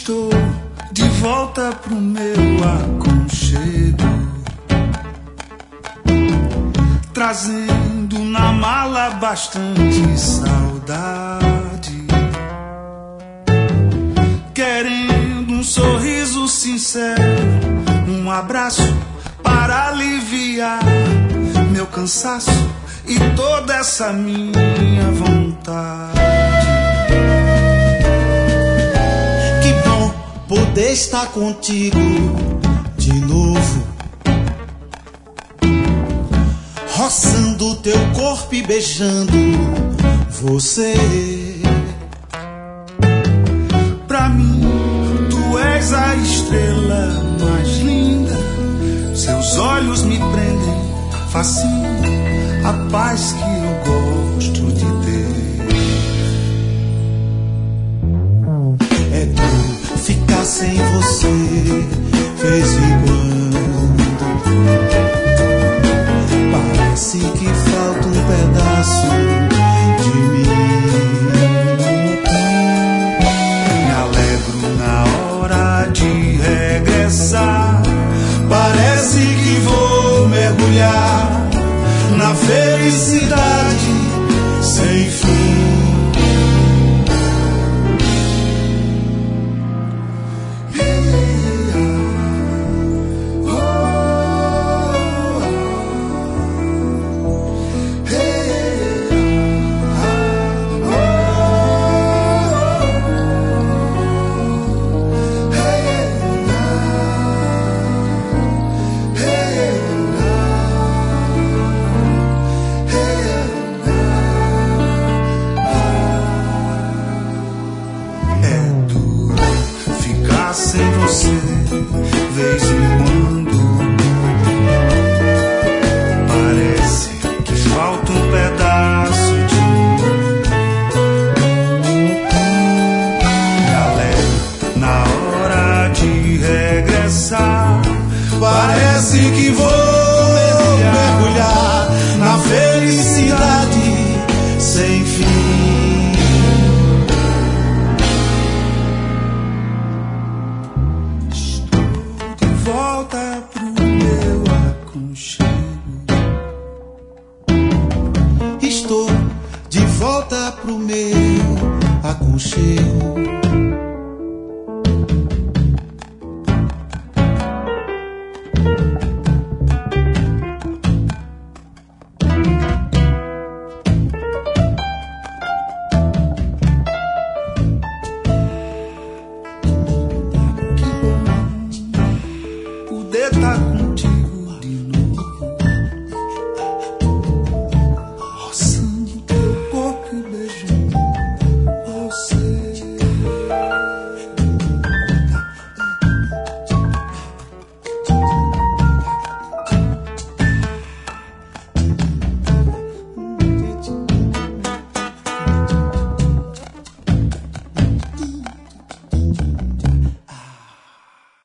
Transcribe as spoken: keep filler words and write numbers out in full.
Estou de volta pro meu aconchego, trazendo na mala bastante saudade, querendo um sorriso sincero, um abraço para aliviar meu cansaço e toda essa minha vontade. Poder estar contigo de novo, roçando teu corpo e beijando você. Pra mim, tu és a estrela mais linda. Seus olhos me prendem, fascinam a paz que eu gosto de ter. É duro ficar sem você, vez em quando. Parece que falta um pedaço de mim. Me alegro na hora de regressar. Parece que vou mergulhar na felicidade sem fim. Sem você, vez em quando, parece que falta um pedaço de mim. Galera, na hora de regressar, parece que vou mergulhar na felicidade sem fim. Volta pro meu aconchego. Estou de volta pro meu aconchego.